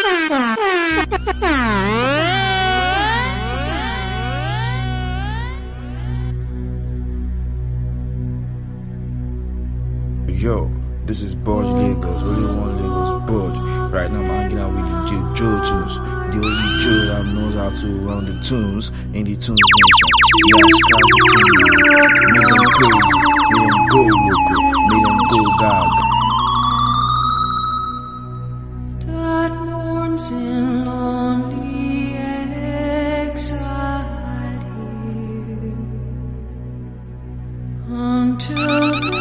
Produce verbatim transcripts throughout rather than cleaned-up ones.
Yo, this is Borge Lagos, only one Lagos, Borge. Right now I'm hanging out with the J Joe Tunes, the only Joe that knows how to run the tunes in the tunes nation. He has crazy, made them go local, made them go gag. That mourns in lonely exile here until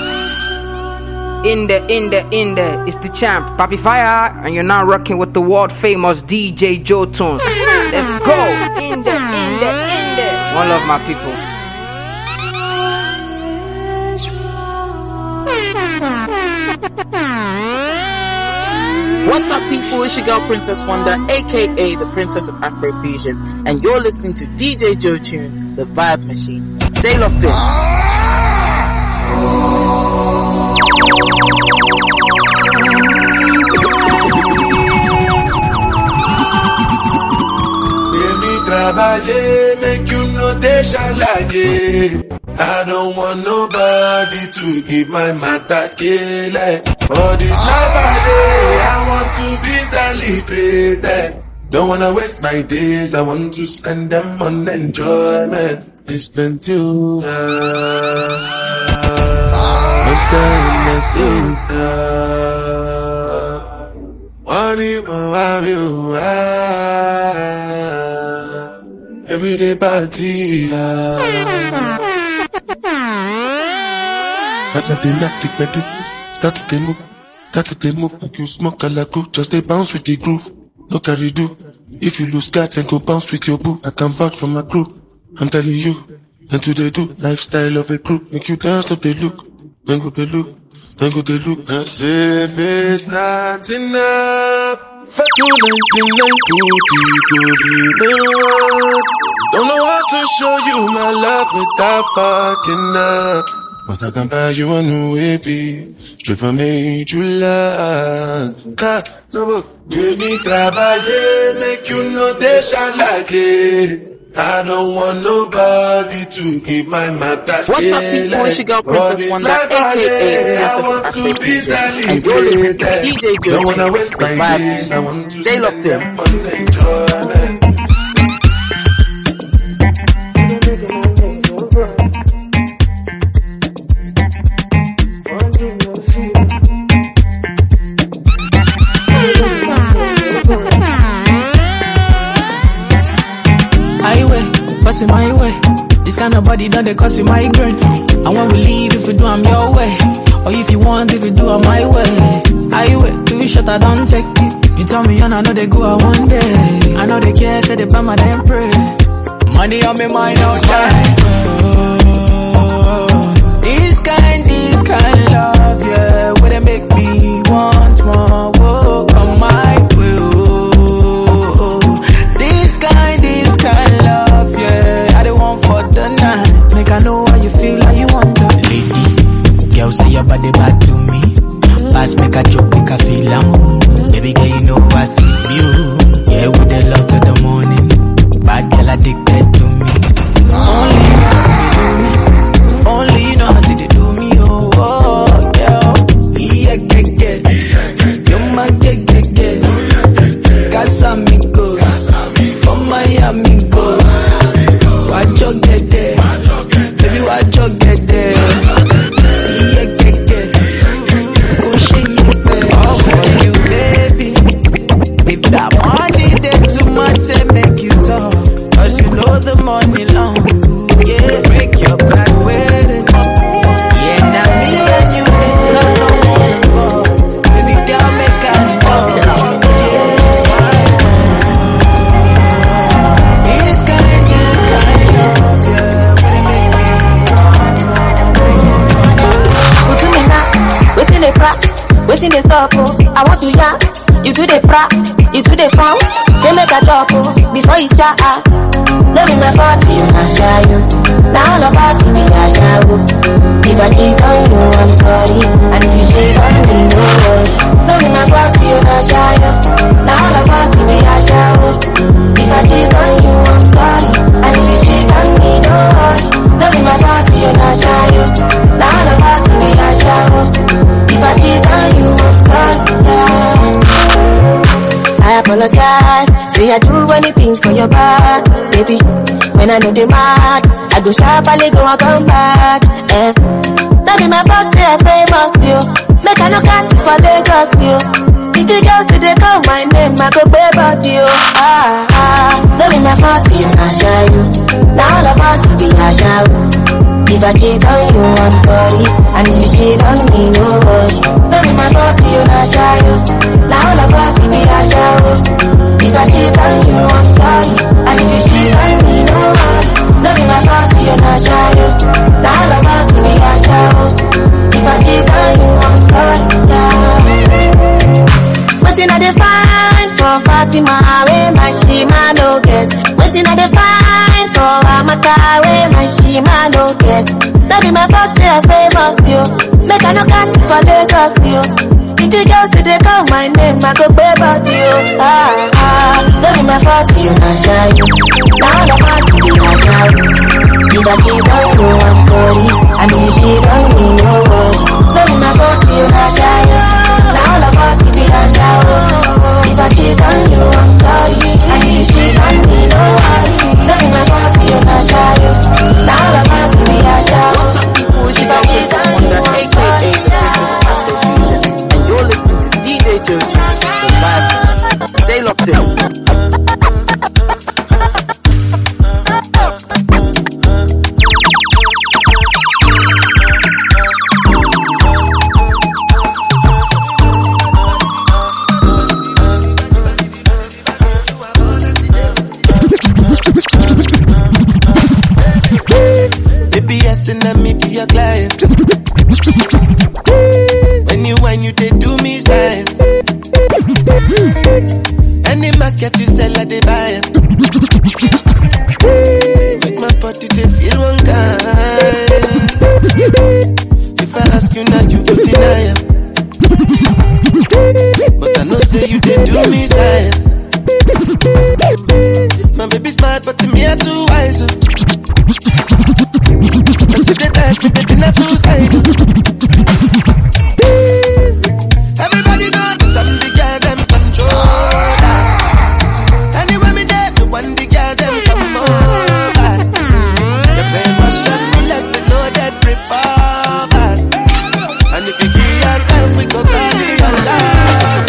In there, in there, in there, it's the champ, Papi Fire, and you're now rocking with the world famous D J Joe Tunes. Let's go! In there, in there, in there. One love, my people. What's up, people? It's your girl Princess Wonder, aka the Princess of Afrofusion, and you're listening to D J Joe Tunes, the Vibe Machine. Stay locked in. Make you know they shall lie. I don't want nobody to give my matter kill. For this life I day, I want to be celebrated. Don't wanna waste my days, I want to spend them on enjoyment. It's been too hard. I'm telling you, what do you want you everyday party. As I did not take my dip, start to move, start to move. You smoke a la cool, just they bounce with the groove. No carry do. If you lose God, then go bounce with your boo. I can vouch for my crew. I'm telling you, and to they do lifestyle of a crew. Make you dance to the look, then go the look, then go the look. As if it's not enough. For two ninety-nine to the one. Don't know how to show you my love without fucking up. But I can buy you a new baby, straight from major land. Give me trabaye, make you know they shall like it. I don't want nobody to give my matter. What's up, people? It's your girl Princess Wonder, aka the Princess of Afrofusion, and you're listening to D J Joe Tunes, the Vibe Machine. Stay locked in. Passing my way, this kind of body done they cause you migraine. And when we leave, if we do I'm your way, or if you want, if you do I'm my way. I wait, too short I don't take. You tell me and I know they go out one day. I know they care, say they buy my damn pray. Money on me mind outside. Oh, this kind, this kind of love, yeah, where they make me want more. Whoa, come my way. Oh, this kind, this kind of love, yeah, I don't want for the night. Make I know how you feel, how you want to. Lady, girl, say your body back to me. Pass, make a joke, make a feel am. Baby girl, you know I see you. Yeah, with the love to the morning. Bad girl addicted to me. Only you know how to do me. Only you know how to do me. Oh, oh, girl. Yeah, get, get. You're my get, get, get. Casamigos. For Miami, go. Watch your get there. Baby, watch your get there. Yeah, get, get. Go shake your bed. Oh, for you, baby. If that money there too much, say make you talk. Cause you know the money long. Yeah, break your back with it. Yeah, now me and you, it's all no wanna go. Baby girl, make I know. This kind, this kind of love, yeah, when it make me want. What's in the knock? What's in the crack? What's in the circle? I want to yak. You do the pra, you do the phone. Say make a talk before you chat. Love me my party, you not shy you. Now all of us me a shy you. If I cheat on you, I'm sorry. And if you cheat on me, no worry. Love me my party, you not shy you. Now all of us me apologize. Say I do anything for your back, baby. When I know the mad, I go sharply go and come back. Eh. That be my fault, say I famous, you. Make I no cast for Lagos, you. If the girls see they call my name, I go pay about you. Ah, ah. That be my fault, you not shy, you. Now all of us be a shout. If I cheat on you, I'm sorry. And if you cheat on me, no worry. That be my fault, you not shy, you. Now all of us be a shout. If I cheat on you, I'm sorry. And if you cheat on me, no worry. That be my fault, you not shy, you. Now all of us be a shout. If I cheat on you, I'm sorry. Yeah. Waiting I define for Fatima, where my shima no get. Waiting I define for Amaka, where my shima no get. That be my fault, say I famous, you. Make I no cat for Lagos, you. If the girls see they call my name, I go pay about you. Ah, ah. That be my fault, you not shy, you. Now all of us be not shy. If I cheat on you, I'm sorry. And if you cheat on me, no worry. That be my fault, you not shy, you. Now all of us be a shower. If I cheat on you, I'm sorry. And if you cheat on me, no worry. That be my fault, you not shy, you. Now all of us be a shower. What's up, people? It's your Princess Wonder, aka the Princess of Afrofusion, and you're listening to D J Joe Tunes, the vibe. Stay locked in. Let me be your client. When you whine, you they do me science. Any market you sell, I they buy it. Make my body they feel one kind. If I ask you now, you go deny it. But I know say you they do me science. My baby smart, but to me I too wise. Cause if they test me, baby, not suicide. Everybody know that I'm the girl, them controller. Anyway, me there, me want the girl, them come over. You're playing Russian roulette with loaded revolvers. And if you kill yourself, we go call it your love.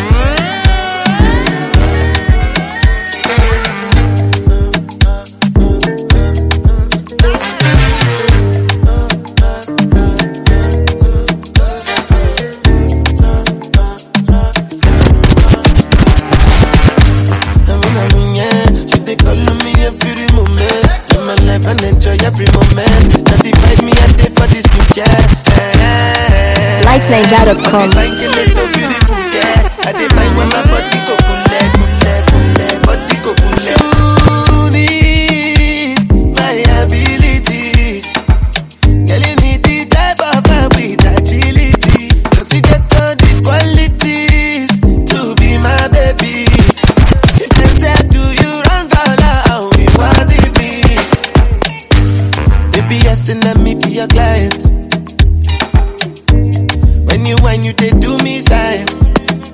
Every moment, now divide me and take for this new yeah. lights nigeria dot com. I find you little beautiful, yeah. I define when my body go kule, kule, kule, body go kule. You need my ability, girl you need the type of man with agility. Cause you get all the qualities to be my baby. If they say do you wrong, girl, how it was it me? Yes, and let me be your client. When you whine, you they do me science.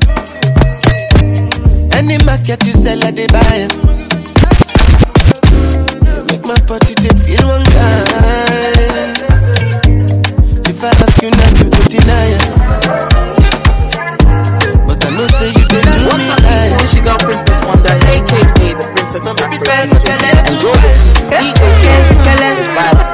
Any market you sell, I they buy it. You make my body they feel one kind. If I ask you now, you go deny it. But I know say you they do me science. What's your girl, Princess Wonder, aka the Princess of Afrofusion, and you're listening to D J Joe, the vibe.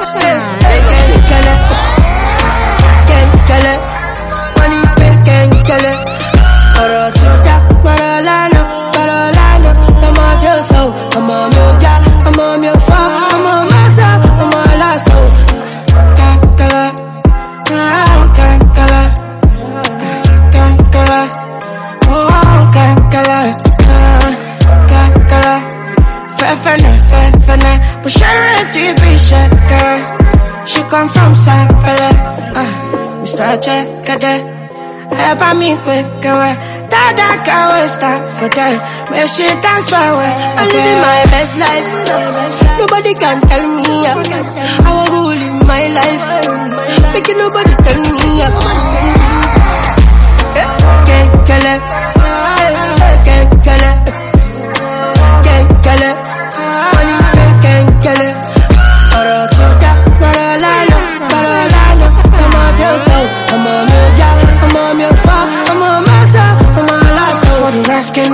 She come from Sapele, uh, Mister Checkade. Ever me quick away, Dada can't stop for that. Make she dance for away. I'm living my best life. Nobody can tell me up. I want to live my life. Making nobody tell me up. Can't kill it, can't kill it.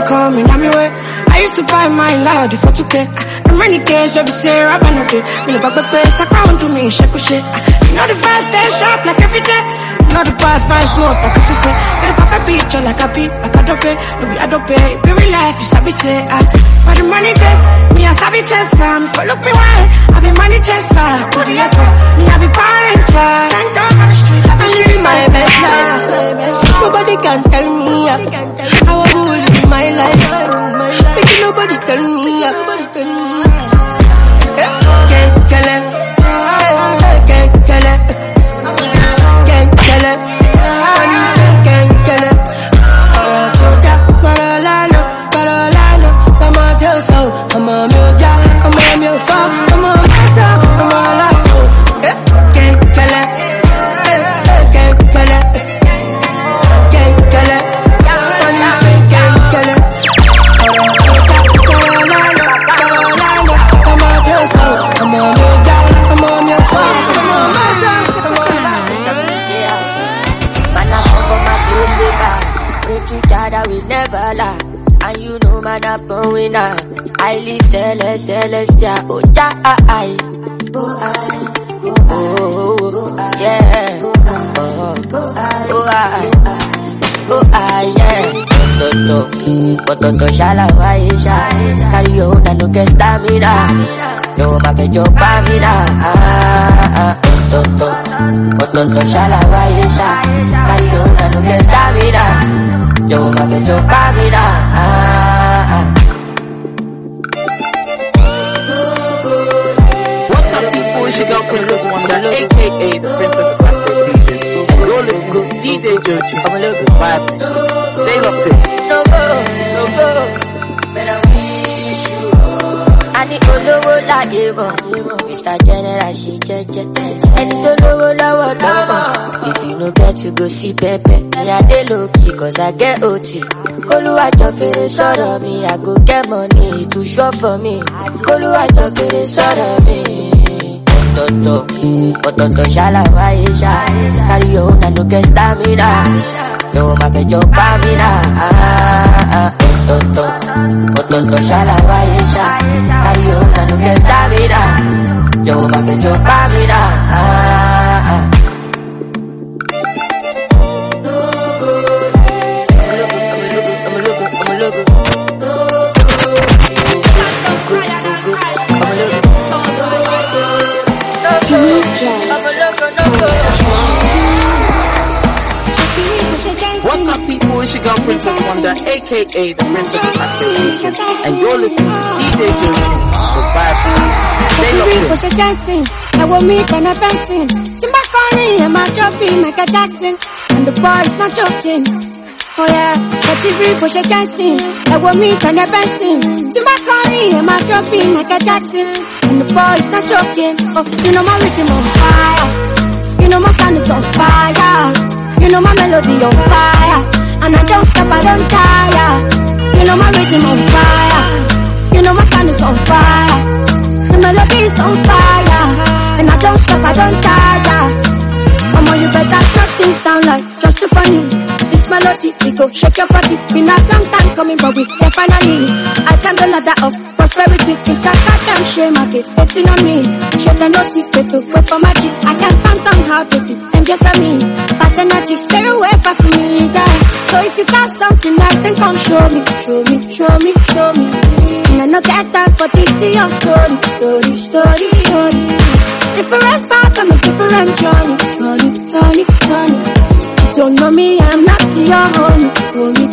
I'm coming, I'm your way. I used to buy my loud for two K. The many days where we say, Rabba no day. Me no back back place, I can't do me, shake shit. You know the vibes, stay sharp like every day. You know the bad vibes, no, I can see it. Get a perfect picture like a beat, like a dope. No, we adopt it. Be real life, you sabi say, ah. But the money day, me a sabi chest, um. If look me why, I be money chaser. To the airport, me I be power ranger. Tank down on the street, I'm living my best life. Nobody can tell me uh, how I will live my life. Make nobody tell me uh, can't tell it, can't tell it, can't tell it, can't tell it. Soldier, Barolano, Barolano, I'm a tell so, I'm a muja, I'm a mufa, I'm a massa, I'm a lasso. Can't tell it, can't tell it. That we never lie, and you know man I'm born winner. Highly celestial, celestial, oh ja, I, oh I, oh yeah, oh oh I, oh I, yeah. Toto, toto, shala, waisha, carry on and no get stamina. Yo, my baby, yo, pamina. Toto, toto, shala, waisha, carry on and no get stamina. Yo, my baby, yo, pamina. What's up, people? It's your girl Princess Wonder, aka the Princess of Afrofusion, and you're listening to D J Jotu. I'm a little bit vibe. Stay locked in. No go, no go, but I wish you. I need to know like you, Mister General, she check, check, check. I need to know lower, lower. If you no get, you go see Pepe. Me I dey low key, cause I get O T. Kolu I jump in the sort of me, I go get money to show for me. Kolu I jump in the sort of me. Toto, toto, shala, waisha, carry on and no get stamina. Yo, my baby, yo, pamina. Toto, toto, shala, waisha, carry on and no get stamina. Yo, my baby, yo, pamina. What's up, people? It's your girl Princess Wonder, aka the Princess of Afrofusion, and you're listening to D J Jotu with Vibe. Stay locked in. Dancing, I will meet and a dancing. Timba calling and my jumping Michael Jackson, and the boy's not joking. Oh yeah, that's it, we push a dancing. I will meet and a dancing. Timba calling and my jumping Michael Jackson, and the boy's not joking. Oh, you know my rhythm on fire, you know my sound is on fire. You know my melody on fire, and I don't stop, I don't tire. You know my rhythm on fire, you know my sound is on fire. The melody is on fire, and I don't stop, I don't tire. Mama, you better shut things down like just too funny. This melody, it go shake your body. Been a long time coming, but we here finally. I can't the ladder of prosperity. It's a goddamn shame, I get waiting on me. Shit, I no secret to wait for my cheeks. I can't phantom how to do, I'm just a me. But energy, stay away from me, yeah. So if you got something nice, then come show me, show me, show me, show me. And I no get time for this, see your story, story, story, story. Different path on a different journey, journey, journey, journey. Don't know me, I'm not your homie, homie,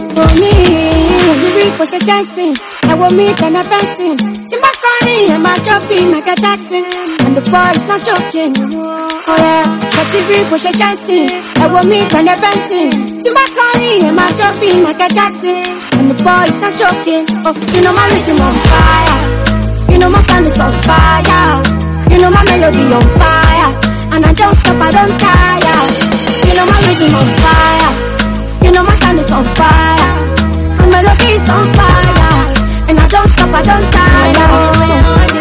homie. The reap was a dancing, I will meet and a dancing. Timba calling and my jumping Michael Jackson, and the boy's not joking. Oh yeah, but the reap was a dancing, I will meet and a dancing. Timba calling and my jumping Michael Jackson, and the boy's not joking. Oh, you know my rhythm on fire, you know my sound is on fire, you know my melody on fire, and I don't stop, I don't tire. You know my rhythm on fire, you know my sound is on fire, my melody is on fire, and I don't stop, I don't tire.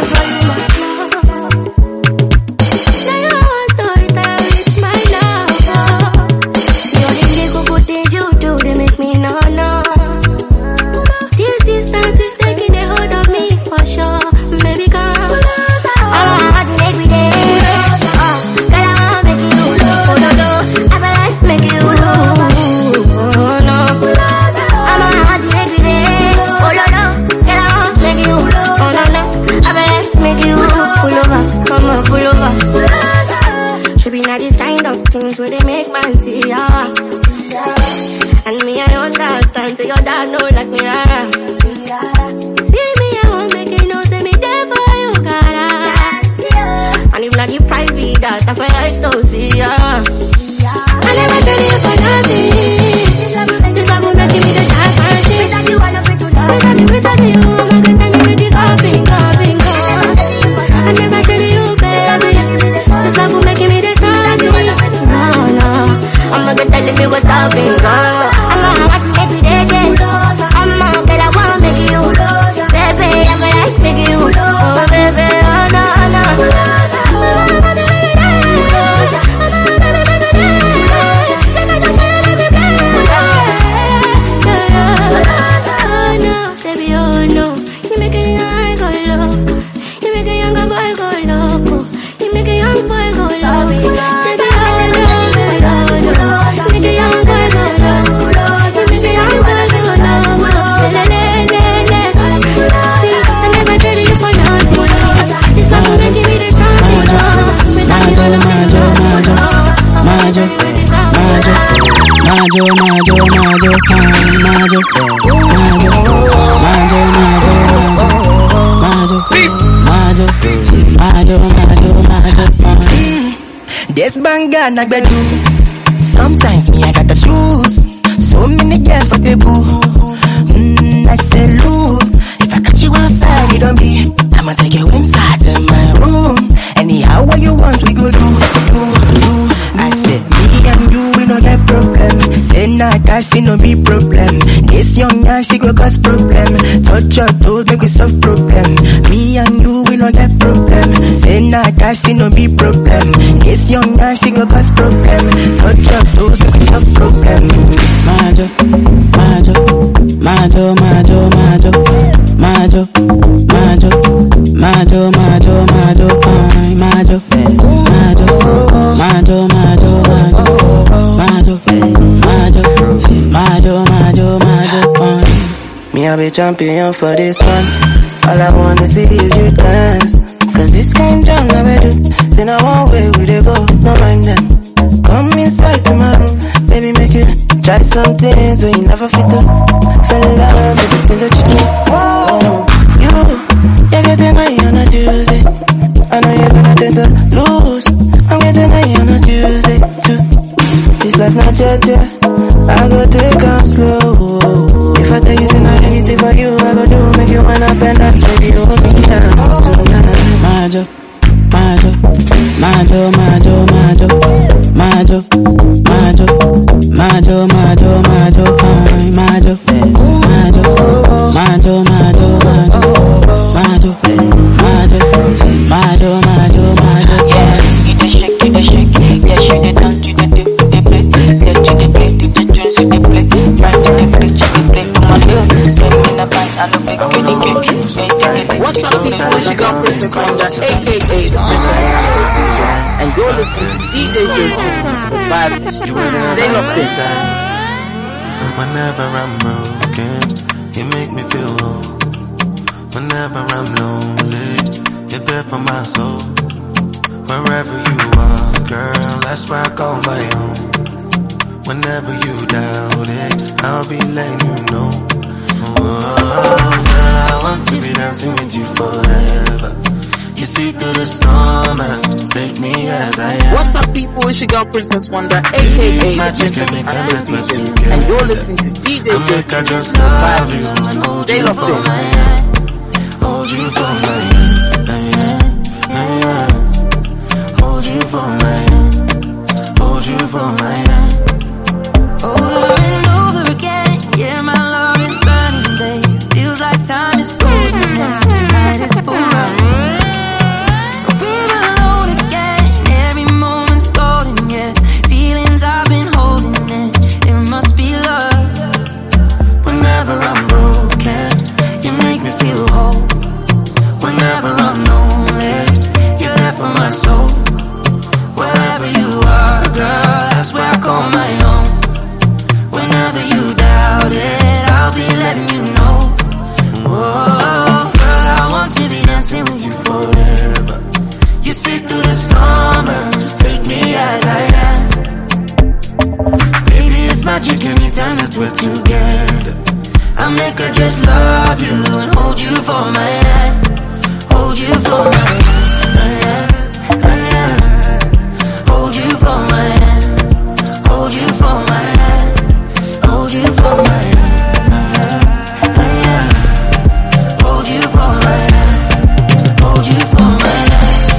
The only little good things you do, they make me no, no. The majo, majo, majo, majo, majo, majo, majo, majo, majo, majo. This banger na gbedu. Sometimes me I got the shoes. So many girls for the boo. Mm, I say Lou, if I catch you outside, you don't be. I'ma take you inside to my room. Anyhow what you want, we go do, do, do. I said me and you, we no get problem. Say nah, cash it no be problem. This young man, she go cause problem. Touch your toes, make we solve problem. Me and you, we no get problem. Say nah, cash it no be problem. This young man, she go cause problem. Touch your toes, make we solve problem. Majo, majo, majo, majo, majo, majo, majo, majo, majo, majo, majo, majo, majo, majo, majo, majo, majo, majo. Me I be champion for this one. All I wanna see is you dance. Cause this kind jam never do. Say now one way we dey go, no mind them. Come inside to my room, baby make you try some things we never fit to. Fell in love with the things that you do. Whoa, you, you getting high on a Tuesday. I know you're gonna tend to lose. I'm getting high on a Tuesday too. This life not judge, I go take am slow. If I tell you say not anything for you, I go do make you wind up and dance, baby, hold me down tonight. Majo, majo, majo, majo, majo, majo, majo, majo, majo, majo, majo, majo, majo, majo, majo, majo, majo, majo, majo. Yeah, you dey shake, you dey shake. Yeah, you dey dance, you dey dip, you dey play. Yeah, you dey play, you dey tunes, you dey play. Right, you dey play, you dey play. Come on, girl, stay in the band, I don't pick any game. What's up, people? It's your girl Princess Wanda, aka the Princess Africa, and you're listening to D J Jojo, the vibe. Stay locked in. Whenever I'm broken, you make me feel whole. Whenever I'm lonely, you're there for my soul. Wherever you are, girl, that's where I call my own. Whenever you doubt it, I'll be letting you know. Oh, girl, I want to be dancing with you forever. You see through the storm and take me as I am. What's up, people? It's your girl Princess Wanda, aka the Princess Africa, and you're listening to D J Jojo, the vibe. Stay locked in. Hold you for my hand, hold you for my hand, hold you for my hand. Over and over again, yeah, my love is burning, babe. Feels like time is frozen and tonight is forever. We're alone again, every moment's golden, yeah. Feelings I've been holding in, it must be love. Whenever I'm broken, you make me feel whole. Whenever I'm lonely, you're there for my soul. Wherever you are, girl, that's where I call my own. Whenever you doubt it, I'll be letting you know. Oh, girl, I want to be dancing with you forever. You see through the storm and take me as I am. Baby, it's magic anytime that we're together. I make her just love you and hold you for my hand. Hold you for my hand. Hold you for my hand. Hold you for my hand. Hold you for my hand. Hold you for my hand. Hold you for my hand.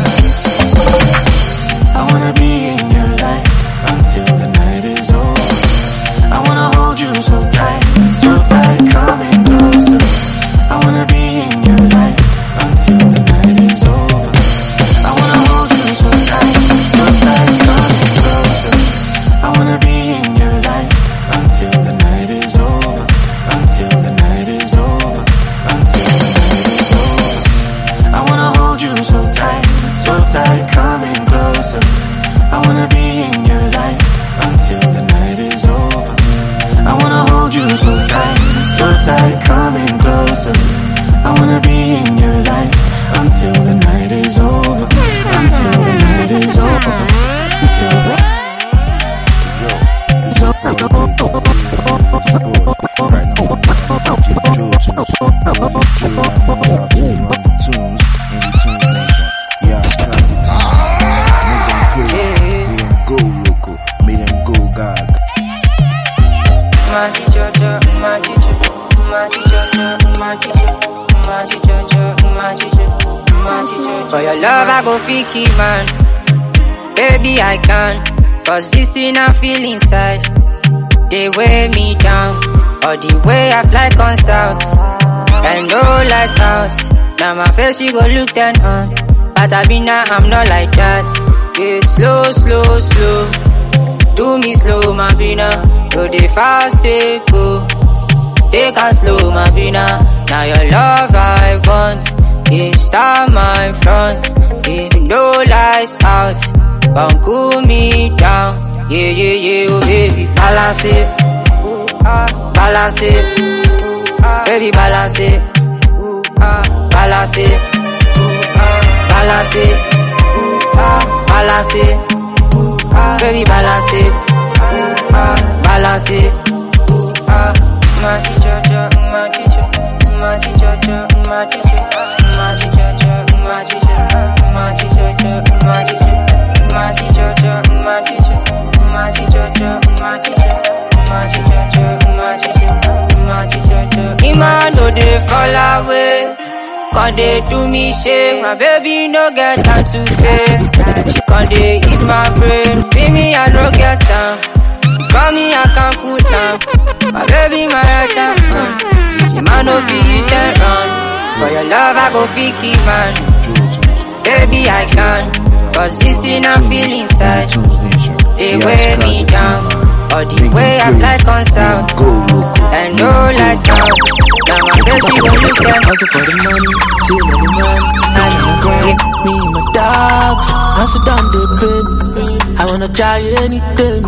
I wanna be in your life until the night is over. I wanna hold you so tight, so tight, coming closer. I wanna be in your life until the night is over. I wanna hold you so tight, so tight, coming closer. I wanna be in your life until the night is over. Until the night is over. Until the night is over. I wanna hold you so tight, so tight, coming closer. I wanna be in your life until the night is over. I wanna hold you so tight, so tight, coming closer. I wanna be in your life until the night is over. Until the night is over. Until the night is over. For your love, I go fiki, man. Baby, I can. Cause this thing I feel inside, they weigh me down. Or the way I fly on south, and no lights out. Now my face, you go look ten on. But I be now, I'm not like that. Yeah, slow, slow, slow. Do me slow, my bina. Do the fast, take go. Take a slow, my bina. Now your love I want. Yeah, start my front. Yeah, no lights out. Come cool me down. Yeah, yeah, yeah, oh baby, balance it. Ooh, ah, balance it. Ooh, ah, baby, balance it. Ooh, ah, balance it. Ooh, ah, balance it. Ooh, ah, balance it. Ooh, ah, baby, balance it. Ooh, ah, balance it. Ooh, ah, my teacher, my teacher, my teacher, my teacher, my teacher, my teacher, my teacher, my teacher. My teacher, my teacher, my teacher, my teacher, my teacher, my teacher, my teacher. Ima no dey fall away, can they do me shame? My baby no get time to fail. She can dey ease my brain, be me I no get time. Call me I can't cool down. My baby my right hand, she man no fit eat and run. For your love I go fit keep man. Baby I can. Cause this thing I feel inside, they weigh me down. Or the way I fly on south, and no lights out. Now my face you gon' look at. Hustle for the money, till every man. And I'm going me and my dogs. Hustle down the baby. I wanna try anything.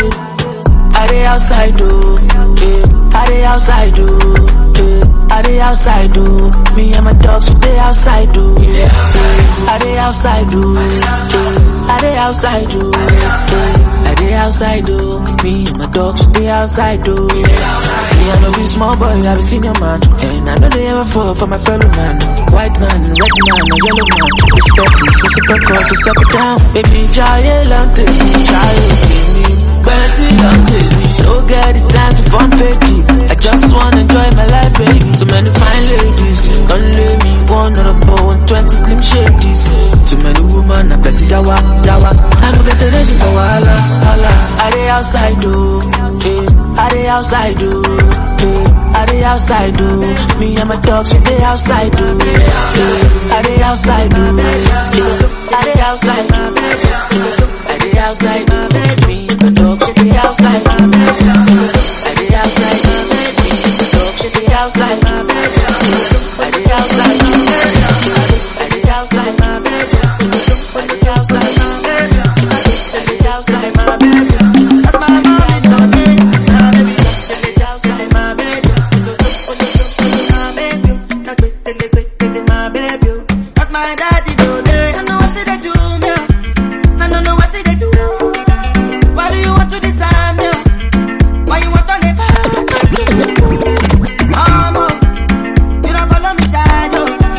I dey outside though, yeah. I dey outside though, yeah. I dey outside though. Me and my dogs we dey outside though, yeah. I dey outside though, yeah. I dey outside though, yeah. I dey outside though. Me and my dogs we dey outside though, yeah. Me I know be small boy, I be senior man, and I know they ever fall for my fellow man. White man, red man, or yellow man. Respect is reciprocal, so suck it down. Baby, giant lante, giant baby. When I see young baby, don't get the time to fun fake. I just wanna enjoy my life, baby. Too many fine ladies, don't let me one on a bow and twenty slim shadies. Too many women, I plenty yawa, yawa. I don't get the energy for wala, wala. I dey outside though, yeah. I dey outside though, yeah. I dey outside though. Me and my dogs, we dey outside though, yeah. I dey outside though, yeah. I dey outside though, yeah. I dey outside though. Me and my dogs, we dey outside though. I dey outside though. Me and my dogs, we dey outside though. I dey outside though. I dey outside though. I dey outside though. I dey outside my baby. That's my mommy's on me. My baby, I dey outside my baby. My baby, that's my baby. That's my daddy, though. I know what they do, me. I don't know what they do. Why do you want to decide me? Why you want to live? Mama, you don't follow me, shadow.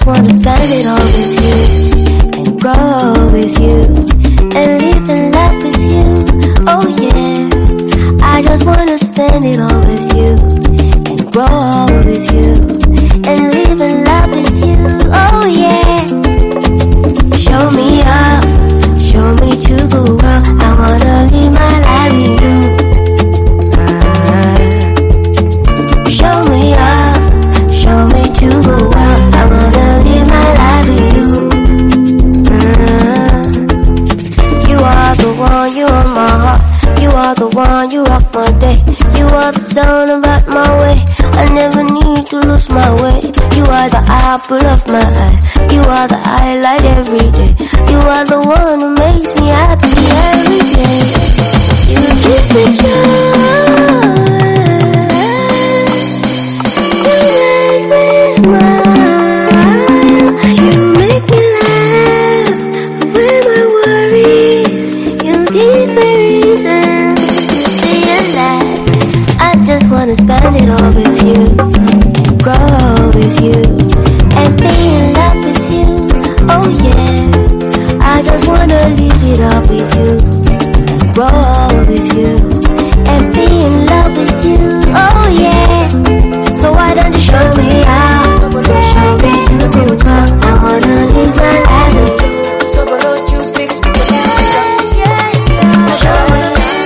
wanna spend it all with you, and grow with you, and live in love with you. Oh yeah, I just wanna spend it all with you, and grow with you, and live in love with you. Oh yeah, show me up, show me to the world. I wanna live my life with you. Show me up, show me to the world. I wanna live my life with you. Mm. You are the one, you are my heart. You are the one, you rock my day. You are the sound about my way. I never need to lose my way. You are the apple of my eye. You are the highlight every day. You are the one who makes me happy every day. You give me joy. Wanna spend it all with you, and grow with you, and be in love with you. Oh yeah, I just wanna live it up with you, and grow with you, and be in love with you. Oh yeah, so why don't you show me out, show me to the world. I wanna live my life with you. So why don't you speak, speak your music? Yeah, yeah, show me.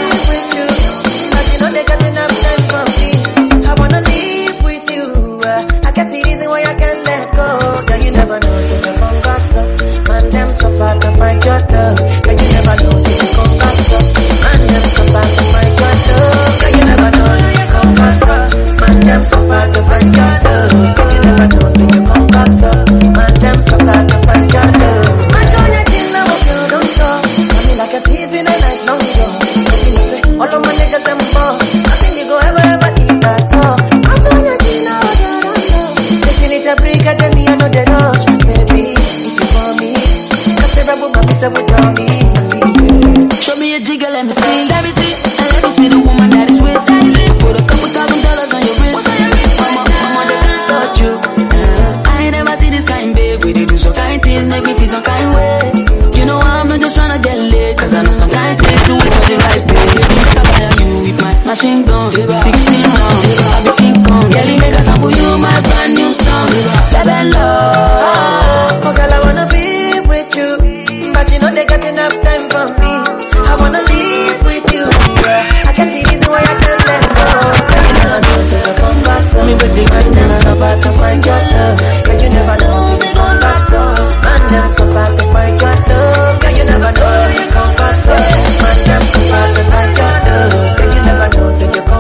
Find your love, and you never know if you come back up. Man, them so far to find your love, and you never know if you come back up. Man, them so far to find your love, and you never know if you come back up. Man, them so far to find your love. I join your king now, you don't talk. I mean like a thief in the night, no joke. All of my niggas them fall. I think you go ever ever eat that talk. I join your king now, you don't talk. Taking it a break, and then me I know the rush, baby. If you want me. Show me a jigger, let me see, let me see, and let me see the woman that is with. Put a couple thousand dollars on your wrist. Mama, mama, they can't touch you. I ain't never see this kind, babe. We do some kind things, make me feel some kind way. You know I'm not just tryna get lit, cause I know some kind things do it for the right way. Make I fire you with my machine gun, sixteen rounds, I be King Kong. Kelly make a sample you my brand new song, baby love. Oh girl, I wanna be with you. But you know they got enough time for me. I wanna live with you, yeah. I can't see reason why I can't let go. Girl, you never know, say you come back so. Me with the man, them so bad to find your love. Girl, you never know, say you come back so. Man, them so bad to find your love. Girl, you never know, you come back so. Man, them so bad to find your love. Girl, you never know, say you come back so.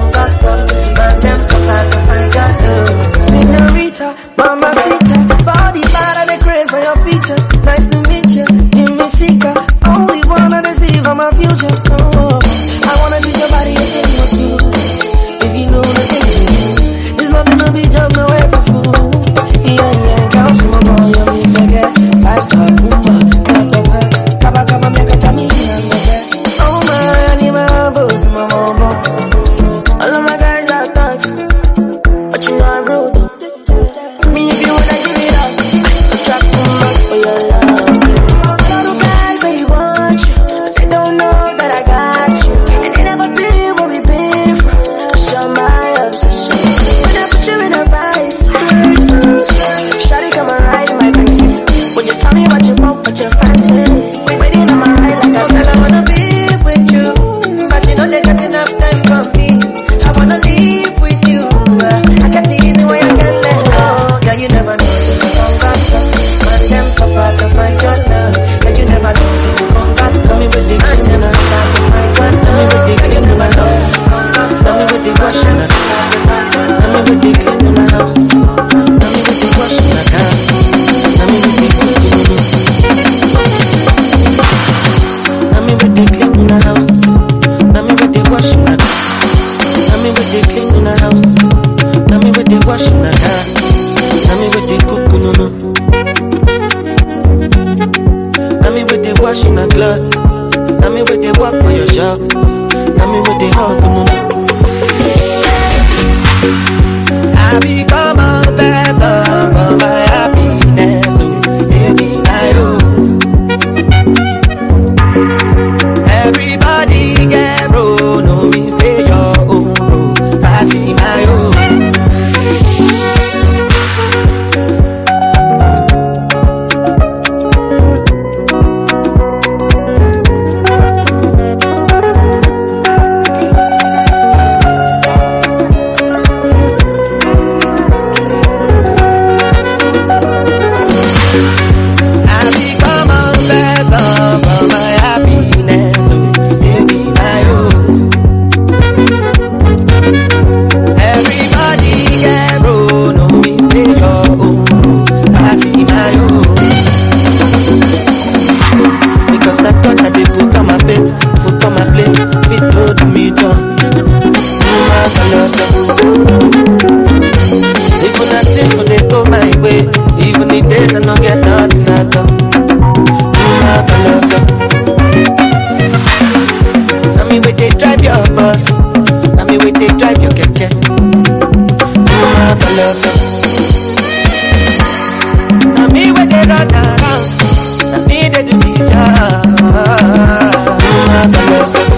no get nothing at all. Mm, balance up. Now me wait they drive your bus. Now me wait they drive your keke. Mm, balance up. Now me wait they run around. Now me they do the job. Mm, balance up.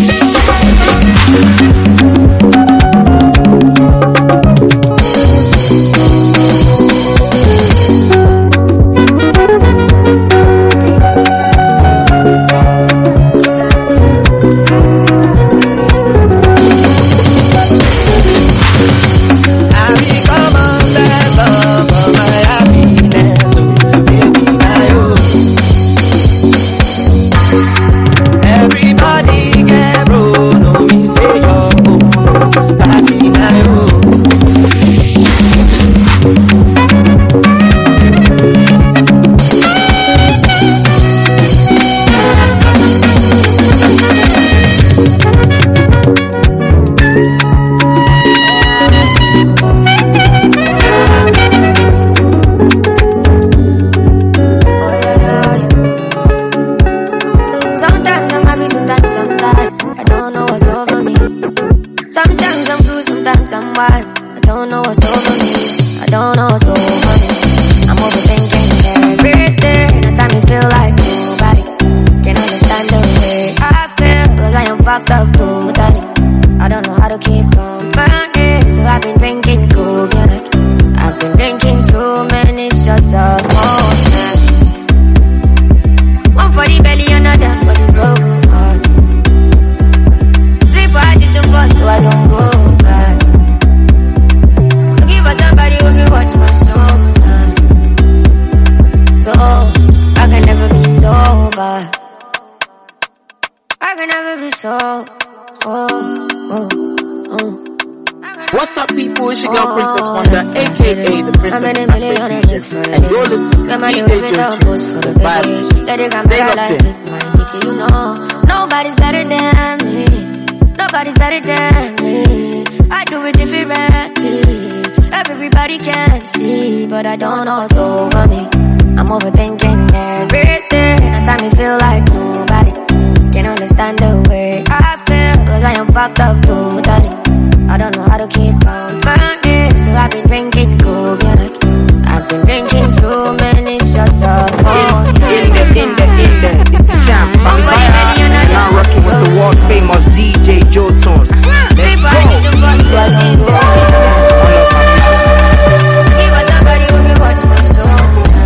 What's up, people? It's your girl Princess Wonder, aka the Princess of Afrofusion, and you're listening to D J Joe Tunes, the vibe. Stay locked in. You know, nobody's better than me. Nobody's better than me. I do it differently. Everybody can see, but I don't know what's over me. I'm overthinking everything. At time me feel like nobody can understand the way I feel, cause I am fucked up totally. I don't know how to keep on burning, so I've been drinking coconut. I've been drinking too many shots of wine. In the, in the, in the, it's the champ. I'm fire. Now rocking with the world famous D J Joe Tunes. Let's go. Give us somebody who can watch my show.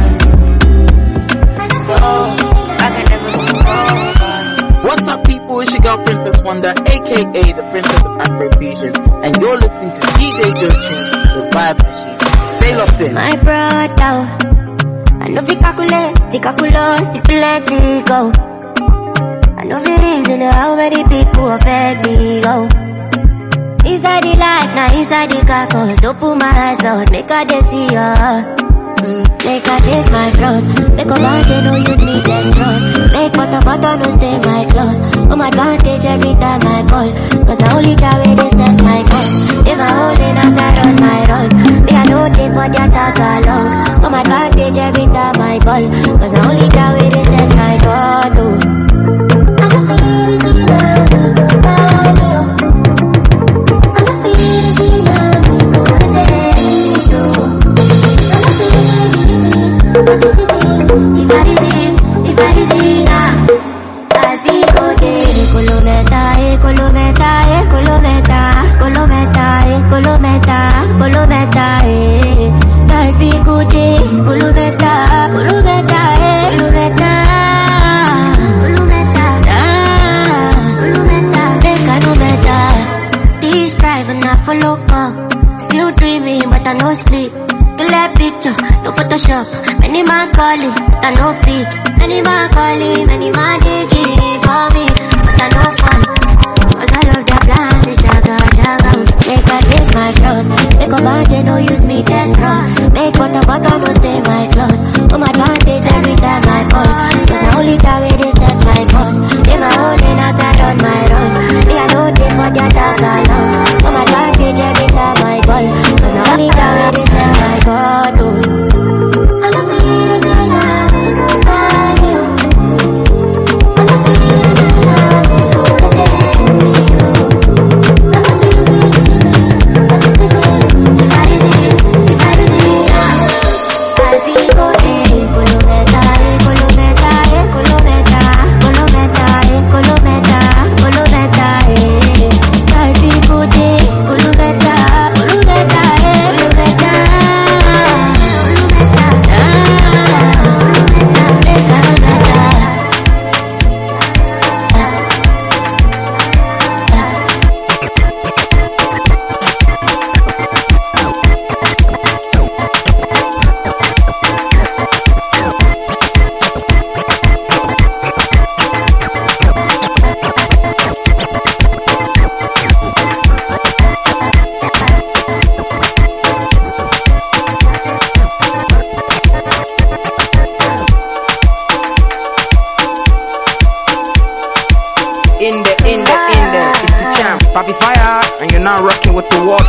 So I can never be sober. What's up, people? It's your girl Princess Wonder, aka the Princess of Afrofusion, and you're listening to D J Joe Tunes, the Vibe Machine. Stay locked in. My brother, I know we calculate, stick calculate, if you let it go. I know the reason how many people affect me, go. Inside the light, now inside the car, cause open my eyes out, make a day see ya. Mm, make a taste my front, make a man they no use me then run. Make butter butter no stay my clothes. On my advantage every time I call, cause the only time way they set my call. They my holding as I run my run. Me I know they for their talk along. On my advantage every time I call, cause the only time way they set my call. Oh. Still dreaming, but I no sleep. Clear picture, no Photoshop. Many man calling, but I no pick. Many man calling, many man digging for me, but I no fun. Cause all of their plans is jaga, jaga. Make a taste my front. Make a man, they no use me, that's strong. Make butter, butter, no stay my clothes. On my advantage every time I call. Cause the only time we they set my cause. They my holding as I run my run. Me I know they for their talk along. On my advantage every time I call. Cause the only time we they set my cause. Oh. I'm a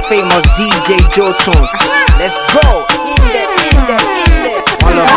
famous D J Joe Tunes. Let's go. In the, in the, in the. One love.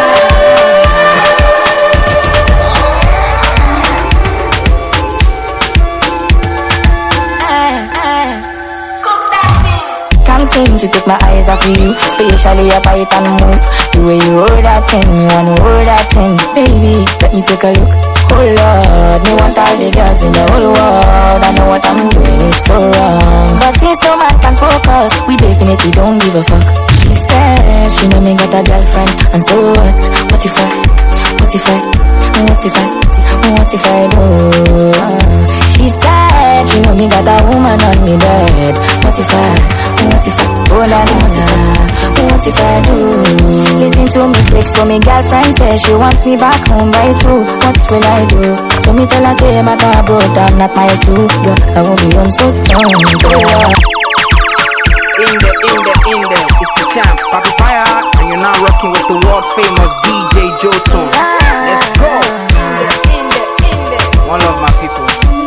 Can't seem to take my eyes off of you, especially up I and move. The way you roll that thing, me wanna roll that thing. Baby, let me take a look. Oh Lord, me want all the girls in the whole world. I know what I'm doing is so wrong, but since no man can focus, we definitely don't give a fuck. She said she know me got a girlfriend, and so what? What if I? What if I? What if I? What if I do? She said she know me got a woman on me bed. What if I? What if I? Oh la la, what if I do? Listen to me quick, so me girlfriend says she wants me back home by two. What will I do? So me tell her say my car broke down, not my two. Girl, I won't be home so soon. In the, in the, in the, it's the champ, Papi Fire, and you're now rocking with the world famous D J Joe Tunes. Let's go. In the, in the, in the. One love, my people.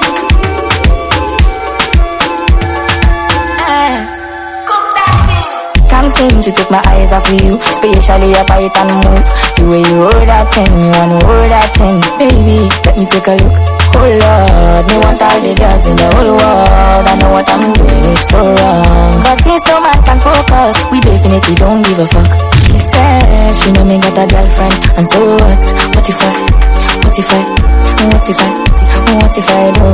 Can't seem to take my eyes off of you, especially up I and move. The way you roll that thing, me wanna roll that thing. Baby, let me take a look. Oh Lord, me want all the girls in the whole world. I know what I'm doing is so wrong, but since no man can focus, we definitely don't give a fuck. She said she know me got a girlfriend, and so what? What if I? What if I? What if I? What if I do?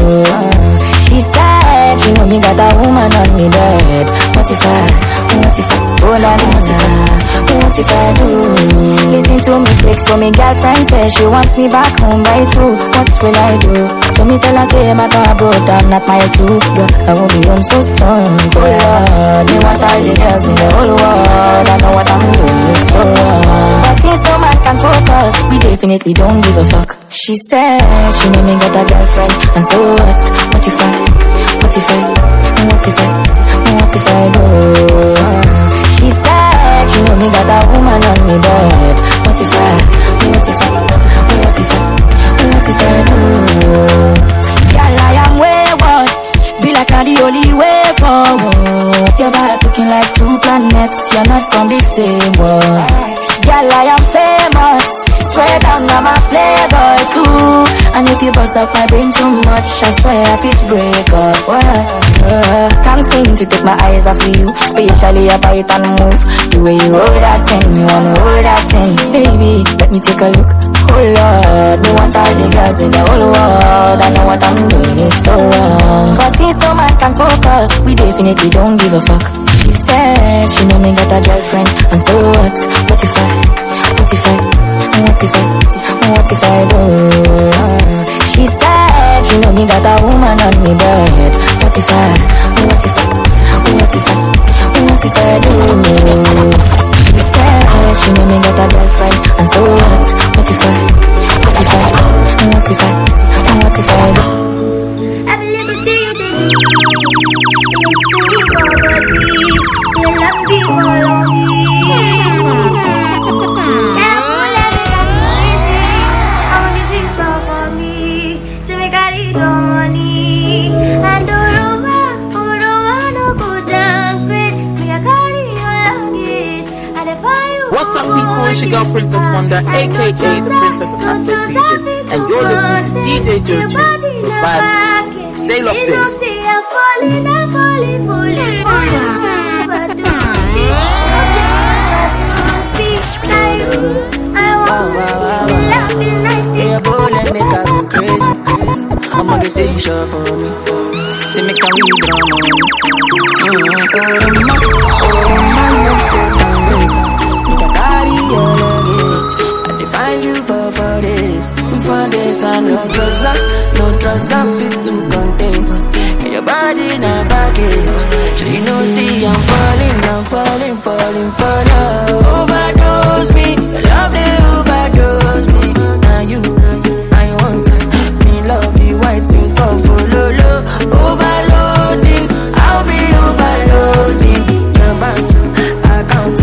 She said she know me got a woman on me bed. What if I? What if I? Oh la la, what if I do? Listen to me quick, so me girlfriend says she wants me back home by two. What will I do? So me tell her say my car broke down, not my two. Girl, I won't be home so soon. Oh Lord, me want all the girls in the whole world. I know what I'm doing is so wrong, but since no man can focus, we definitely don't give a fuck. She said she know me got a girlfriend, and so what? What if I? What if I? What if I? What if I do? She said she know me got a woman on me bed. What if I? What if I? What if I? What if I do? Girl, I am wayward, be like I'm the only way forward. Your vibe looking like two planets, you're not from the same world. Girl, I am famous, spread down, I'm a playboy too. And if you bust up my brain too much, I swear I fit break up. uh, Can't seem to take my eyes off of you, especially up I and move. The way you roll that thing, me wanna roll that thing. Baby, let me take a look. Oh Lord, me want all the girls in the whole world. I know what I'm doing is so wrong, but since no man can focus, we definitely don't give a fuck. She said she know me got a girlfriend, and so what? What if I? What if I? What if I? What if I do? She said she know me got a woman on me bed. What if I? What if I? What if I? What if I do? She said she know me got a girlfriend, and so what? What if I? What if I? What if I? What if I do? Every little thing you do, it's too poverty. You love people on me. What's up, people? It's your girl Princess Wonder, aka the Princess of Afro Fusion, and you're listening to D J Joe Tunes with Vibes. Stay locked in. I'ma get say you sure for me. Say make a we drama. Mm-hmm. Oh my, make a carry your luggage. I define you for for this, for this. I no trouser, no trouser fit to contain. And your body not baggage. So you know see I'm falling, I'm falling, falling for love. Overdose me, your love they overdose me. Now you, I want me love you, waiting for follow low. Overloading, I'll be overloading. Your bank account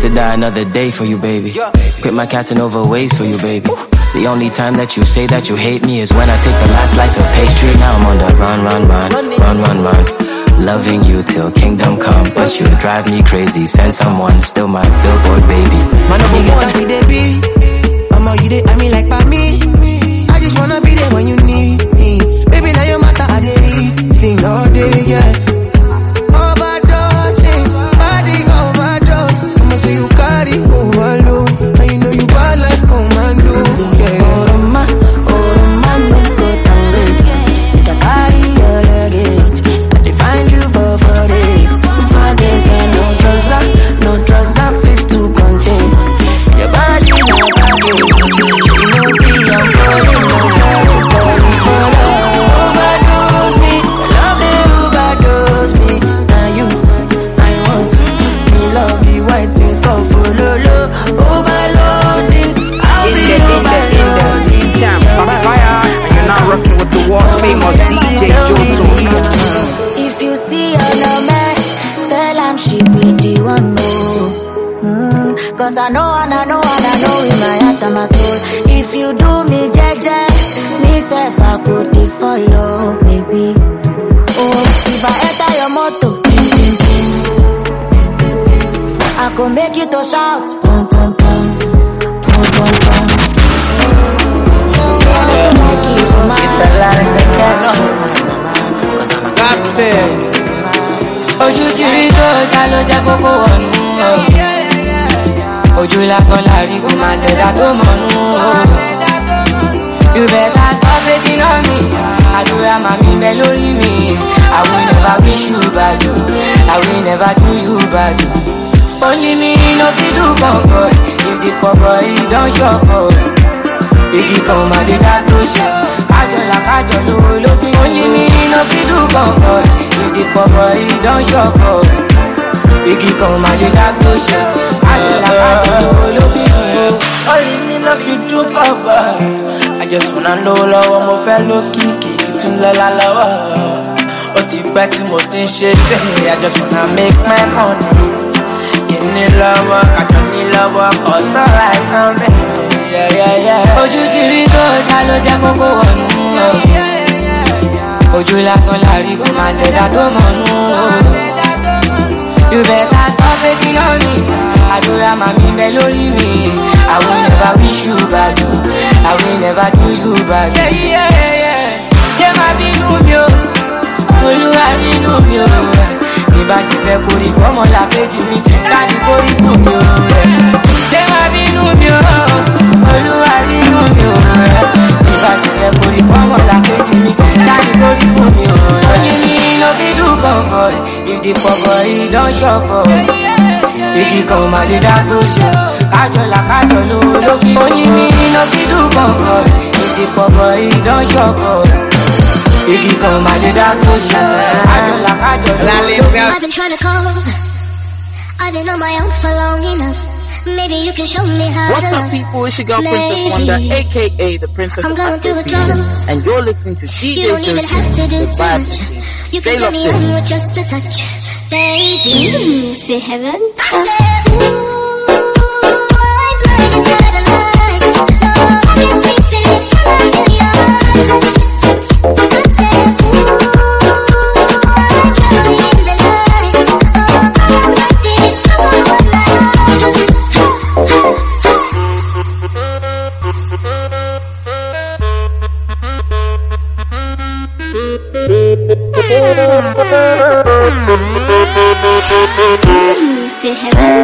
to die another day for you, baby. Quit my Casanova ways for you, baby. The only time that you say that you hate me is when I take the last slice of pastry. Now I'm on the run, run, run, run, run, run. Loving you till kingdom come, but you drive me crazy. Send someone, still my billboard baby. Man, I'm gonna see the be. I'm all you dey, I mean like by me. I just wanna be there when you need me. Baby, now your matter I dey sing all day, yeah. Overdosing, body overdose. I'ma say you carry overload, and you know you bad like commando, yeah. Oroma, oroma, no go down there. Make a carry your luggage. I dey find you for four days, four days and no trouser, no trouser fit to contain your body, my body. You know, see I'm falling, I'm falling, falling for love. Overdose me, love they overdose me. Now you, I want you love you white and come for lolo. Overloading, I'll be overloading. Champ, I'm fire, and you're now rocking with the world famous D J Joto. If you see her man, tell him she be the one, no. Mm, Cause I know and I know and I know in my heart and my soul. If you do me jeje, me self I could be follow, baby. Oh, if I enter your motto, I could make you to shout, pum pum pum, pum pum pum. Ojú ti rí tó ṣá ló jẹ́ kókó wọ̀nú ojú lásán láàrí kò máa ṣẹ̀dá tó mọ̀nú. You better stop hating on me. Àdúrà màmí bẹ lórí mi. I will never wish you bad. I will never do you bad. Only me no fit do comfort. If the poor boy don't shop up, if he come and the dark to show, kájọ la kájọ lówó ló fi. Only me no fit do comfort. If the poor boy don't shop up, if he come and the dark to show, kájọ la kájọ lówó ló fi. Only me no fit do cover. I just wanna know lọ́wọ́ mo fẹ́ lókì kìkì tún lọ́la lọ́wọ́. Ó ti pẹ́ tí mo ti ń ṣe tẹ̀. I just wanna make my money. Kìíní lọ́wọ́ kájọ ní lọ́wọ́ kọ́ sọ́la ẹ̀sán mi. Ojú ti rí tó ṣá ló jẹ́ kókó wọ̀nú ojú lásán láàrí kò máa ṣẹ̀dá tó mọ̀nú. You better stop hating on me. Àdúrà màmí bẹ lórí mi. I will never wish you bad. I will never do you bad. Jẹ́ máa bínú mi o, Olúwa rínú mi o. Bí bá ṣe fẹ́ kórì fọ́mọ́lá kejì mi, ṣáàdì kórì fún mi o. Jẹ́ máa bínú mi o, Olúwa rínú mi o. Bí bá ṣe fẹ́ kórì fọ́mọ́lá kejì mi, ṣáàdì kórì fún mi o. Only me no fit do comfort. If the poor boy don't shop up, if he come and the dark to show, kájọ la kájọ lówó ló fi. Only me no fit do comfort. If the poor boy don't shop up, if he come and the dark to show, kájọ la kájọ lówó ló fi. I've been trying to call, I've been on my own for long enough. Maybe you can show me how What's to up, love. people? It's your girl, Princess Maybe. Wonder, aka the Princess I'm of going through a drought. Afrobeat, and you're listening to D J You don't even have to do Jojo, the too Vibes much. Machine. You Stay can turn locked me on in. with just a touch, baby. Mm, say heaven. I said, ooh, I'm blinded by the lights. No, I can't sleep until I hear your eyes. I said, ooh, I'm drowning in the night. Oh, I'm like this, come on, one night. Say heaven.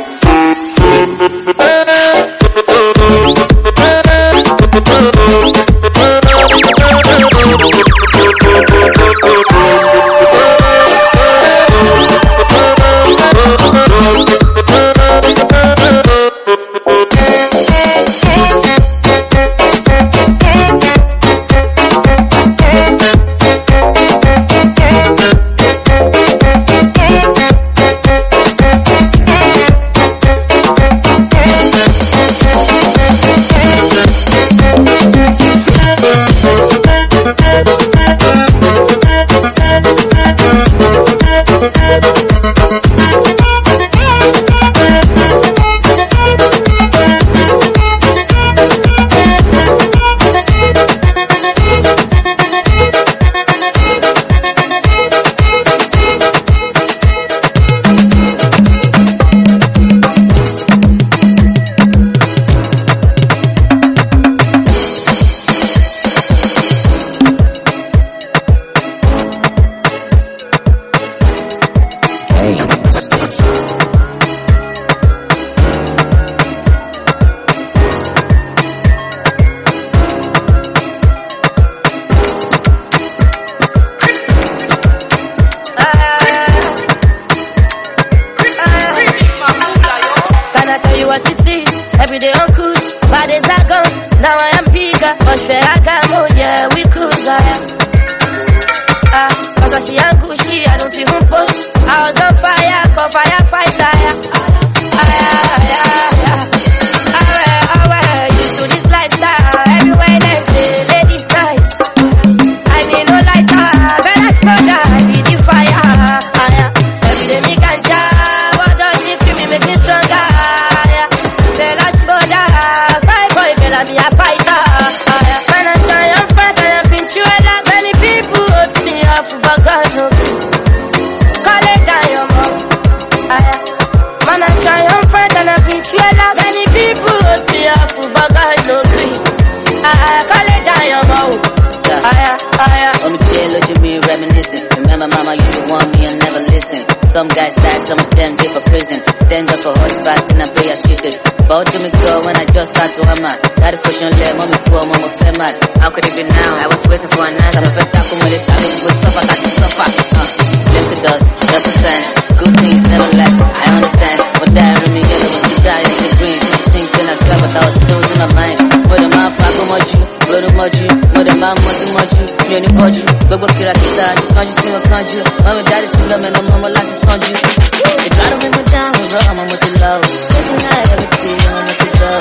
we dey on cruise. Bad days are gone, now I am bigger. Much better, come on, yeah, we cruise, I am. Ah, cause I see and Gucci, I don't even post. I was on fire, call firefighter, yeah. Ah, yeah, yeah, yeah. Ah, well, ah, well, used to this lifestyle. Every Wednesday, ladies' night. I need no lighter, but I smoke, I be the fire. Ah, yeah. Every day me ganja, what does it do me, make me stronger, yeah. Then I smoke, fight boy, Bella, me a fighter, ah, yeah. Man, I try and fight, and I've been through a lot, many people hurt me off, but God no good. Call it down your mouth, ah, yeah. Man, I try and fight, and I've been through a lot, many people hurt me off, but God no good. Ah, yeah, call it down your mouth, ah, yeah, ah, yeah. On the jail, look at me reminiscing. Remember mama used to want me and never listen. Some guys died, some of them did for prison. Thank God for all the fasting and prayer she did. But to me go when I just start to hammer. Daddy push on left, mommy cool, mama fed mad. How could it be now? I was waiting for an answer. Fed up with it, I mean, we suffer, got to suffer. Uh, Limbs to dust, just a stand. Good things never last, I understand. But that in me, you know, was to die as a green. Things in I swear, but I was still in my mind. Put them out, fuck them what you, put them what you, put them out, what you, what you, you only put you. Go go kill a kid, I just can't you see my country. Mommy, daddy, to love me, no mama, like to send you. They try to bring me down, bro, I'm what you love. Listen, I every day, I'm what you love.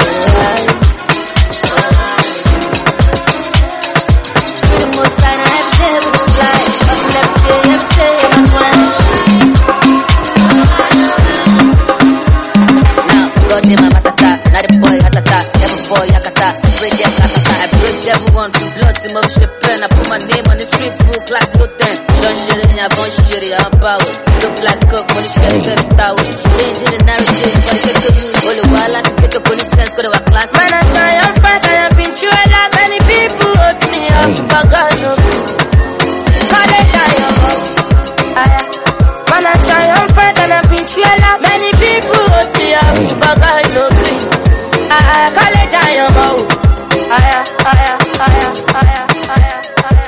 You're the most kind of every day, we can fly. Hustle every day, every day, I'm a grind. Now, God, they my matata, not a boy, atata, every boy, yakata, break their katata. I break everyone, the blood, see my shit pen. I put my name on the street book, like go ten. Don't shit it, and I bone shit it, I'm power. Look like cook, money shit, get it out. Changing the narrative, but it get to you. All the while, I have to take a police sense, go to our class. Man, I try and fight, I have been through a lot. Many people hurt me off, but God no good. Call it down your mouth, ah, yeah. Man, I try and fight, and I've been through a lot. Many people hurt me off, but God no good. Ah, yeah, call it down your mouth, ah, yeah, ah, yeah, ah, yeah, ah, yeah, ah, yeah, ah, yeah.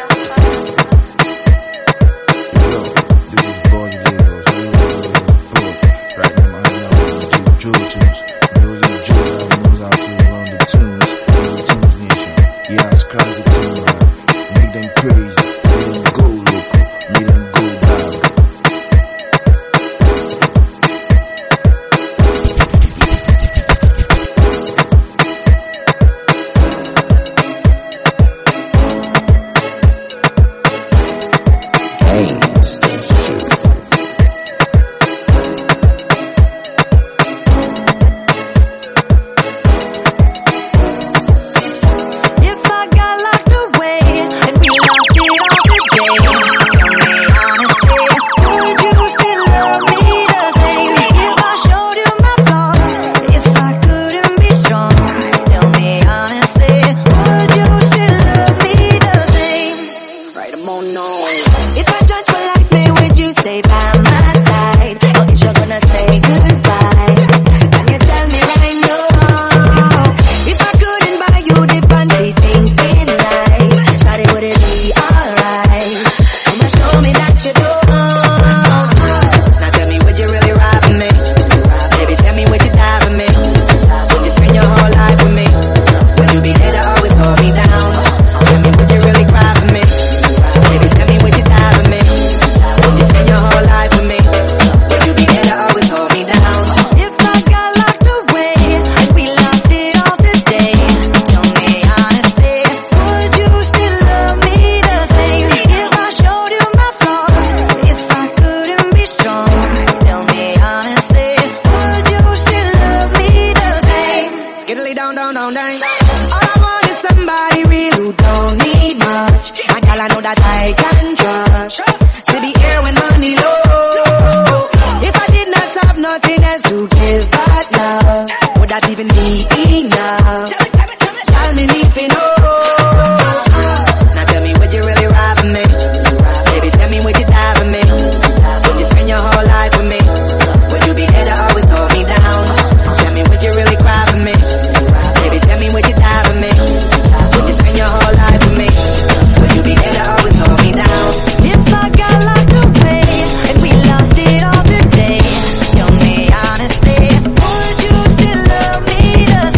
Would you still love me the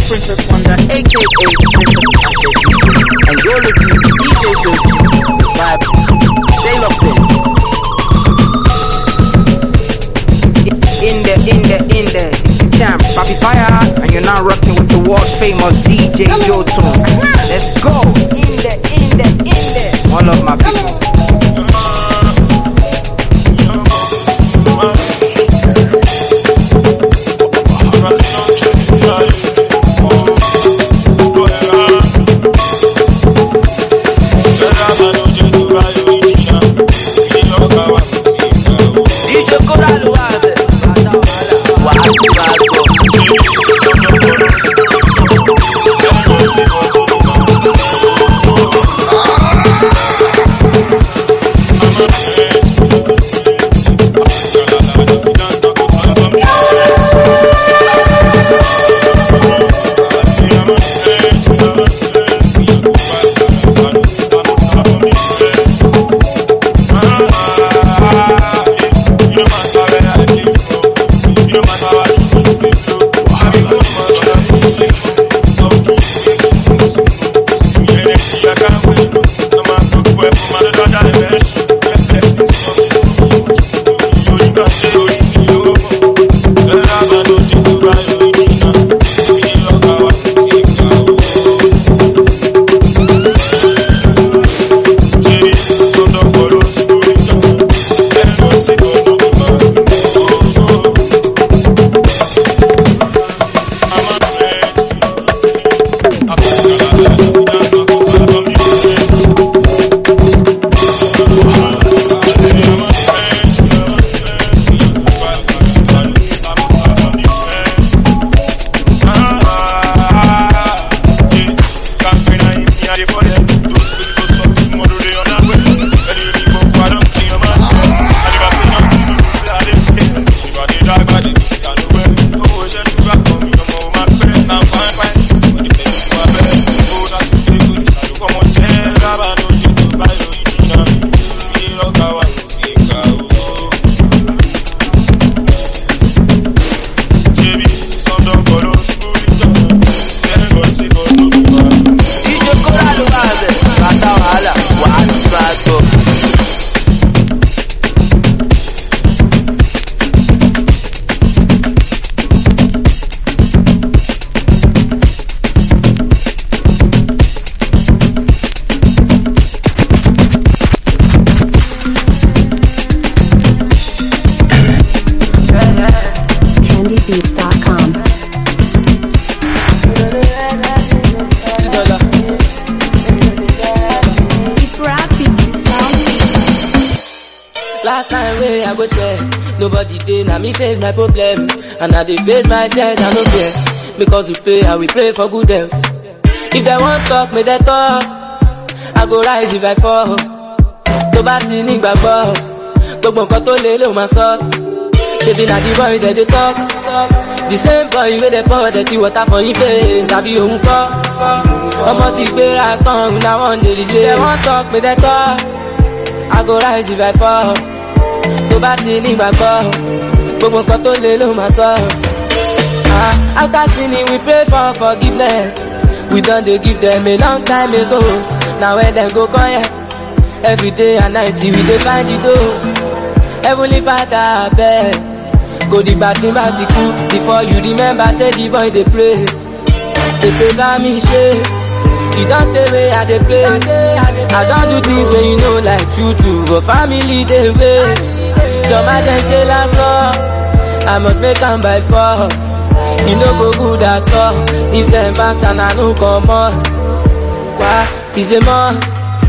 Princess Wonder, aka Princess Wonder. And you're listening to D J Jojo, the vibe. Stay locked in. In there, in there, in there, it's the champ, Papi Fire, and you're now rocking with the world famous D J Jotun. Let's go. In there, in there, in there. All of my people. Me face my problem, and I dey face my fears, I no care. Because we pray, and we pray for good health. If they want talk, may they talk. I go rise if I fall. To bá ti ní gbàgbọ́, gbogbo nǹkan tó lé ló máa sọ. Ṣebí na the boy that they talk. The same boy wey dey pour dirty water for him face, tàbí òun kọ́. Ọmọ ti gbéra tán, na one day the day. They want talk, may they talk. I go rise if I fall. To bá ti ní gbàgbọ́. Gbogbo nǹkan tó lé ló máa sọ. After sinning we pray for forgiveness. We done dey give them a long time ago. Now when them go come here, every day and night we dey find the door. Heavenly Father abeg, kò dìgbà tí n bá ti kú before you remember say the boy dey pray. Tètè bá mi ṣe, e don tey wey I dey play. I don do things wey you know like true true, but family dey wait. Jọ̀má jẹ́ ṣe lásán. I must make am by force. You no go good at all. If them banks and I no come on. Why? It's a must.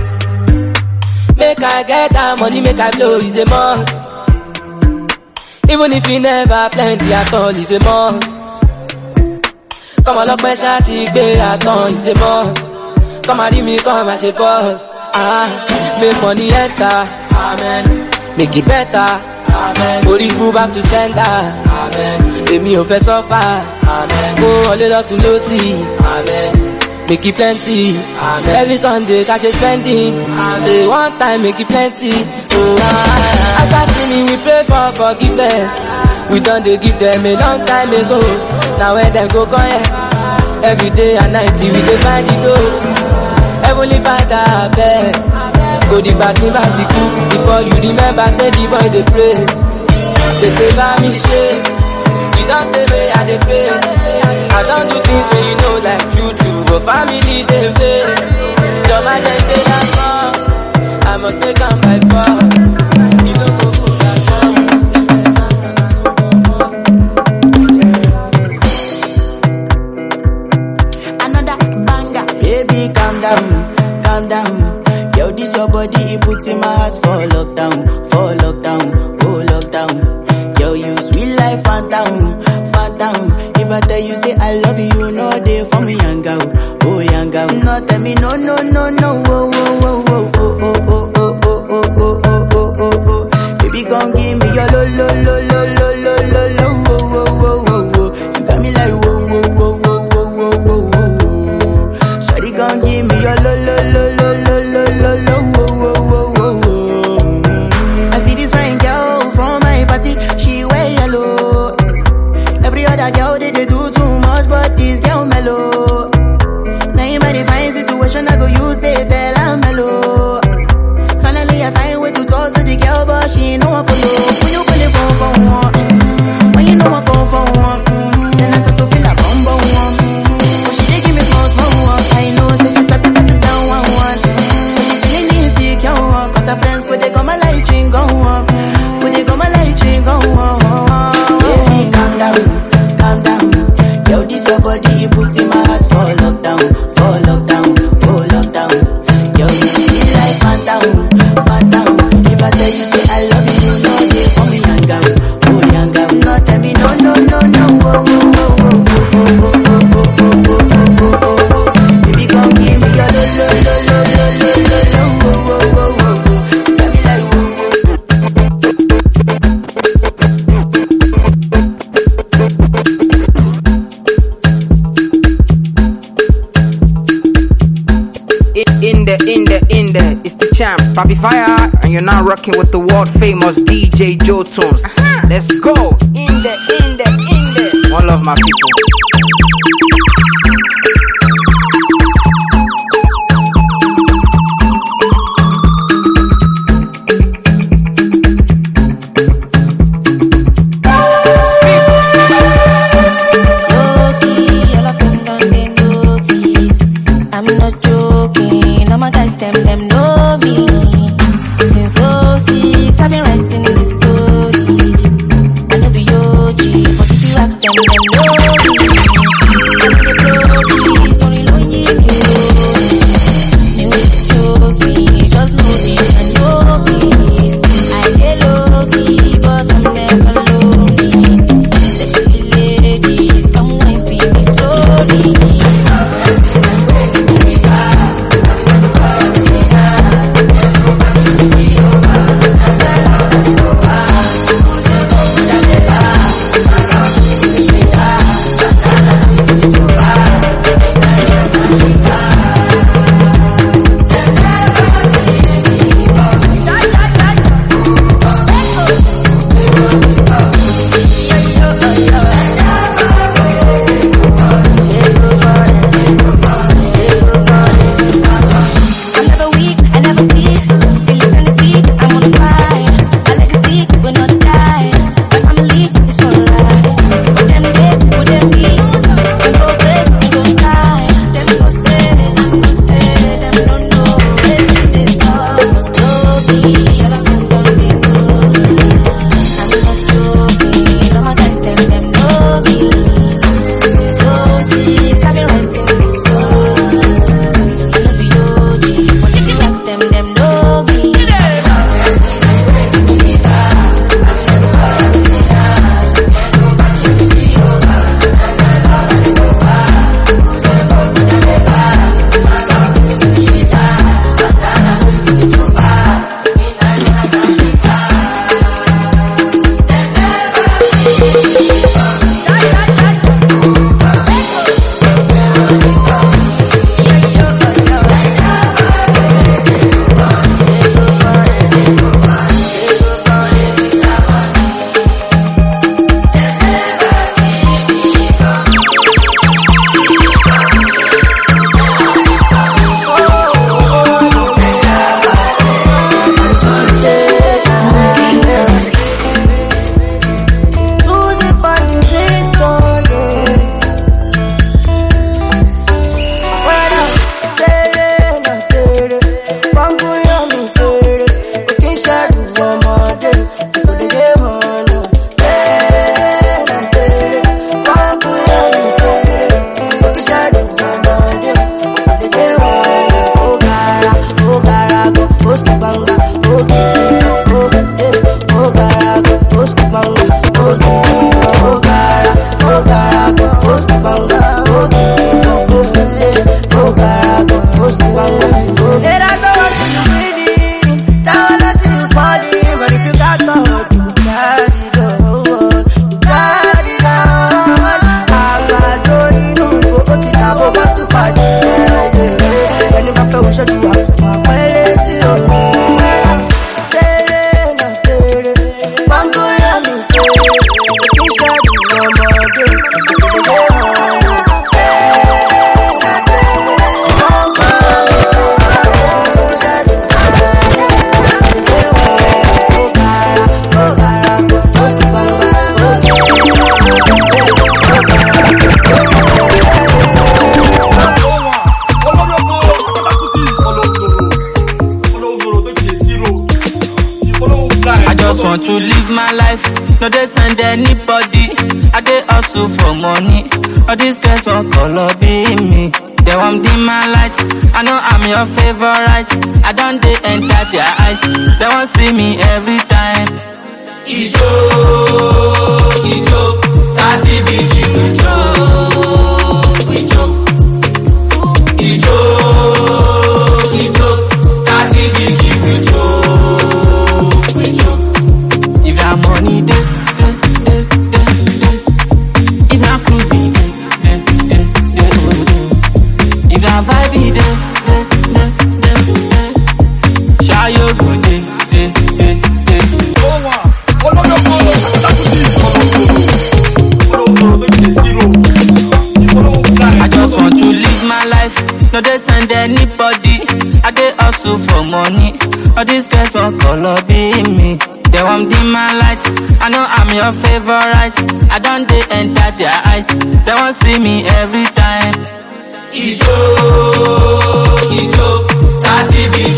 Make I get that money, make I blow, it's a must. Even if you never plenty at all, it's a must. Come on, look, my shawty, gbé àtàn, it's a must. Come and read me, come and say boss. Ah, make money enter, amen. Make it better. Amen. Body move back to center. Amen. Èmi ò fẹ́ suffer. Amen. Go all the to low see. Amen. Make it plenty. Amen. Every Sunday cash is spending. Amen. Say one time make it plenty. Oh, ah. After sinning we pray for forgiveness. We done dey give them a long time ago. Now when them go come here, Every day and night we dey find it though. Heavenly Father, I beg. Go the party party cool. Before you remember, say the boy dey pray. They dey buy me shit. You don't tell me I dey pray. I don't do things when you know like true true. But family dey pay. Your man just say that's wrong. I must make am by force. You don't go for that Baby, calm down, calm down. Yo, this your body, it puts in my heart for lockdown, for lockdown, oh lockdown. Yo, you sweet life, phantom, phantom. If I tell you say I love you, you know they for me, young girl, oh young girl. No, tell me no, no, no, no, oh, oh, oh, oh, oh, oh, oh, oh, oh, oh, oh, oh, oh, oh. Baby, gon' give me your lo, lo, lo, lo, lo, lo, lo, lo, oh, oh, oh, oh, oh. You got me like whoa, whoa, whoa, whoa, whoa, whoa, whoa, whoa. Shawty gon' give me your lo lo lo lo lo lo lo lo wo wo wo wo wo. I see this fine girl from my party, she wear yellow. Every other girl they they do too much, but this girl mellow. Now in my divine situation, I go use they tell I'm mellow. Finally I find way to talk to the girl, but she ain't no one follow. When you put it phone for one, when you know I come for one, then I start to feel a bum bum one. I know, say she start to pass it down one one. But she feeling insecure, cause her friends could they come a light drink go on. Could they come a light drink go on. Baby, calm down, calm down. Yo, this your body, it puts in my heart for lockdown, for lockdown, for lockdown. Yo, you feel like phantom, phantom. If I tell you say I love you, you know they for me young girl, oh young girl. No, tell me no, no, no, no, oh, oh, oh, oh, oh, oh, oh, oh, oh, oh, oh, oh. Come give me your lo lo lo lo lo lo lo lo wo wo wo wo wo. Tell me like wo wo. In the in the in the it's the champ, Papi Fire, and you're now rocking with the world famous D J Joe Tunes. Let's go in the in the in the. One love, my people. Them, them know me. want to live my life, no they send anybody. I dey hustle for money, all these guys want color be me. They want dim my lights, I know I'm your favorite. I don't they enter their eyes, they want see me every time. Ijo, Ijo, thirty B G, Ijo, Ijo, Ijo, Ijo, thirty B G, Ijo, Ijo. If that money dey, dey, dey, dey, dey. If that cruising dey, dey, dey, dey, dey. If that vibe dey, dey, dey, dey, dey. Shy you go dey, dey, dey, dey. Oh wow. I just want to live my life, no they send anybody. I dey hustle for money, all these guys want color be me. They want dim my lights, I know I'm your favorite. I don't they enter their eyes, they want see me every time. Ijo, Ijo, thirty B G.